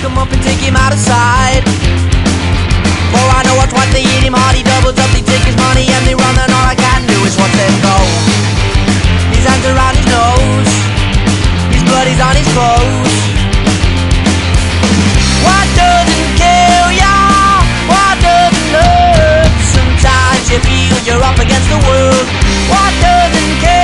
him up and take him out of sight. For I know what's what, they hit him hard, he doubles up, they take his money and they run, and all I can do is watch them go. His hands around his nose, his blood is on his clothes. What doesn't kill ya? What doesn't hurt? Sometimes you feel you're up against the world. What doesn't kill